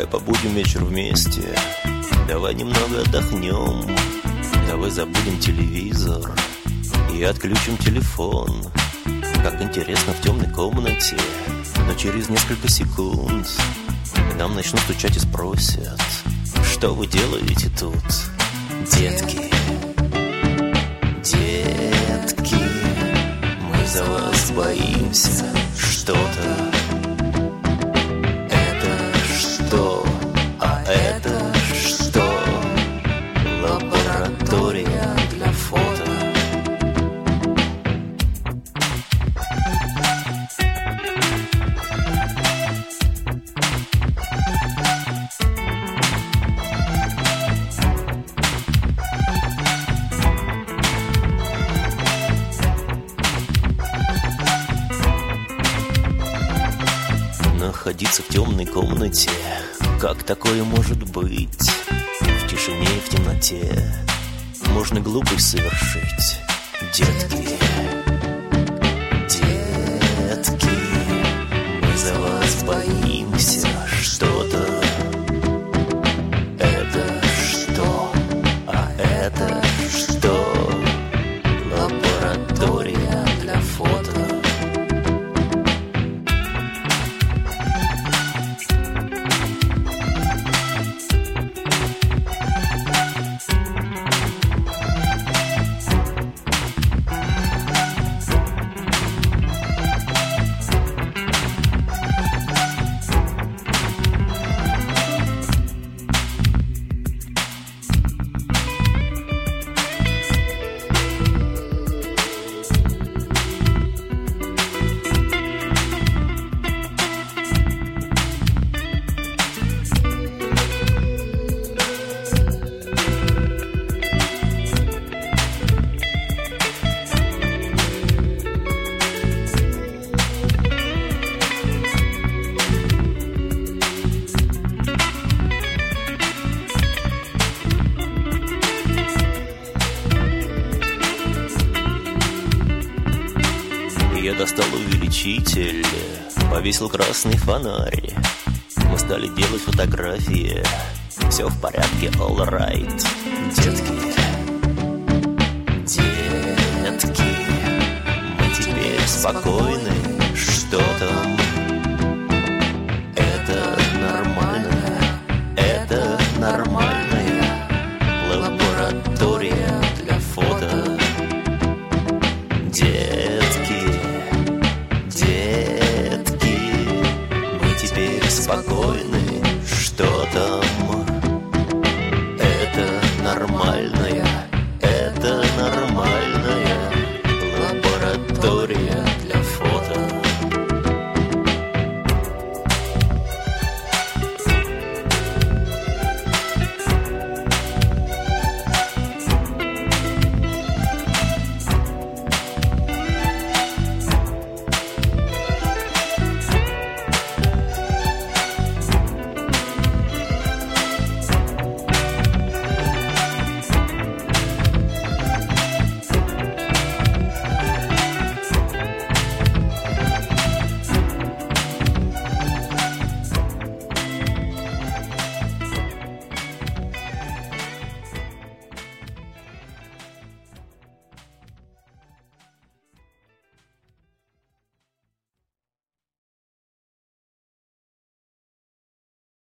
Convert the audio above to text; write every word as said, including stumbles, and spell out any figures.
Давай побудем вечер вместе, давай немного отдохнем, давай забудем телевизор и отключим телефон. Как интересно в темной комнате, но через несколько секунд к нам начнут стучать и спросят: что вы делаете тут, детки? Детки, мы за вас боимся. Что-то. Это что? А это что? Лаборатория для фото. Находиться в темной комнате, как такое может быть? В тишине и в темноте можно глупость совершить. Детки, детки, мы за вас боимся. Что-то. Это что? А это что? Лаборатория для фото. Я достал увеличитель, повесил красный фонарь. Мы стали делать фотографии. Все в порядке, all right. Детки, детки, мы теперь спокойны. Что там?